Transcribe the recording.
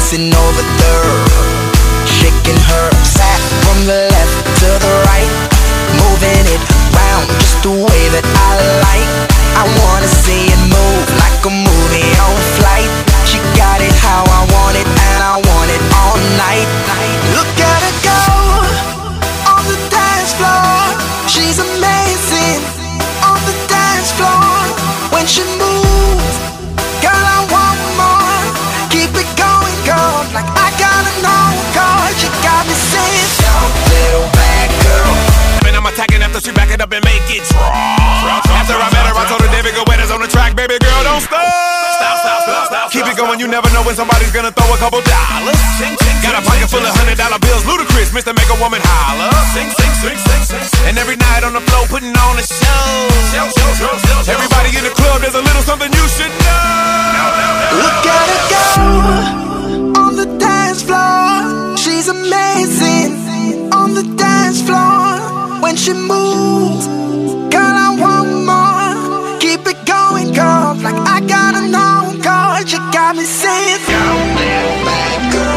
dancing over third, shaking her sack from the left to the right, moving it round just the way that I like. I wanna see it move like a movie on flight. She got it how I want it, and I want it all night. Look at her go on the dance floor. She's amazing on the dance floor. When she moves, girl, I want more. Keep it going, girl, like I gotta know, girl. She got me saying, "Young little bad girl." And I'm attacking after she back it up and make it drop. After I met her, I told her David Guetta's on the track, baby girl, don't stop. Keep it going, you never know when somebody's gonna throw a couple dollars. Got a pocket full of $100 bills, Ludacris, Mr. Make a Woman Holler. And every night on the floor, putting on a show. Everybody in the club, there's a little something you should know. Look at her go on the dance floor. She's amazing on the dance floor. When she moves,